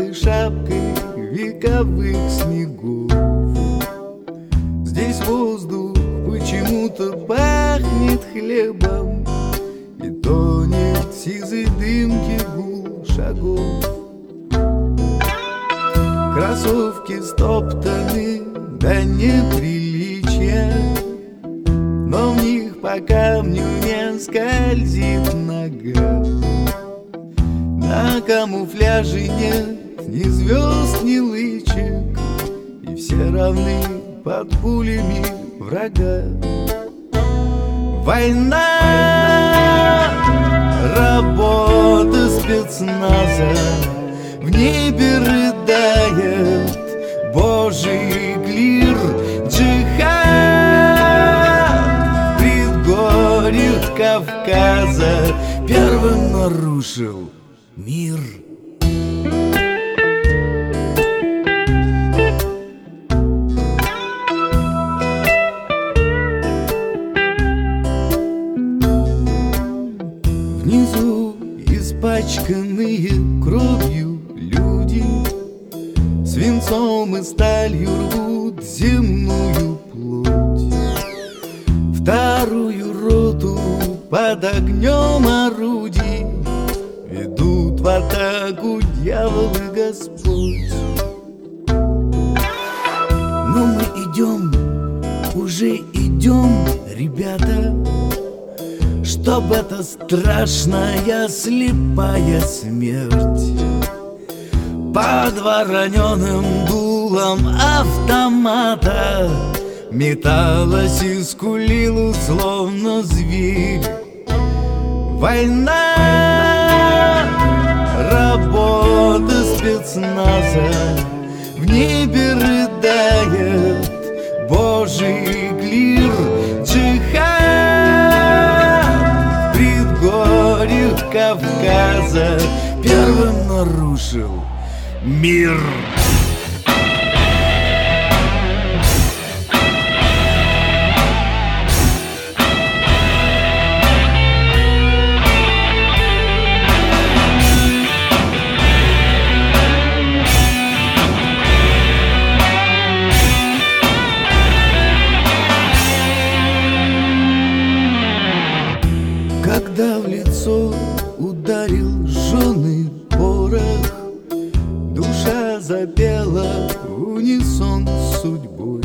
белой шапкой вековых снегов. Здесь воздух почему-то пахнет хлебом, и тонет в сизой дымке гул шагов. Кроссовки стоптаны до неприличия, но в них по камню не скользит нога. На камуфляже нет ни звезд, ни лычек, и все равны под пулями врага. Война, работа спецназа, в небе рыдает Божий клир. Джихад в предгорьях Кавказа первым нарушил мир. Внизу испачканные кровью люди свинцом и сталью рвут земную плоть. Вторую роту под огнем орудий ведут в атаку дьявол и Господь. Но мы идем, уже идем, ребята, чтоб эта страшная слепая смерть под вороненым дулом автомата металась и скулила, словно зверь. Война, работа спецназа, в небе рыдает Божий клир. Джихад в предгорьях Кавказа первым нарушил мир. Когда в лицо ударил жженый порох, душа запела в унисон с судьбой.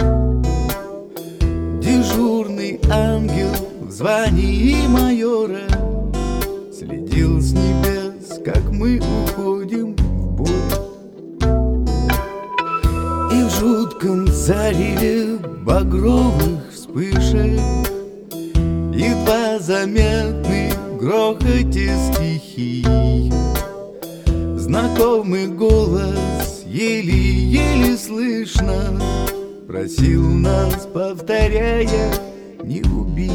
Дежурный ангел в звании майора следил с небес, как мы уходим в бой. И в жутком зареве багровых вспышек, едва заметный в грохоте стихий, знакомый голос еле-еле слышно просил нас, повторяя: не убей.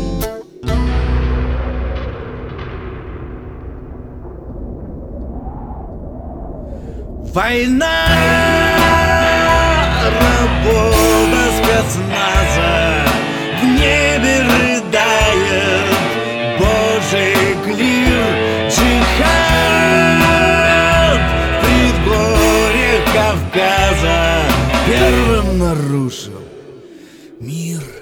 Война, работа спецназа, в небе рыдает Божий клир. Джихад в предгорьях Кавказа первым нарушил мир.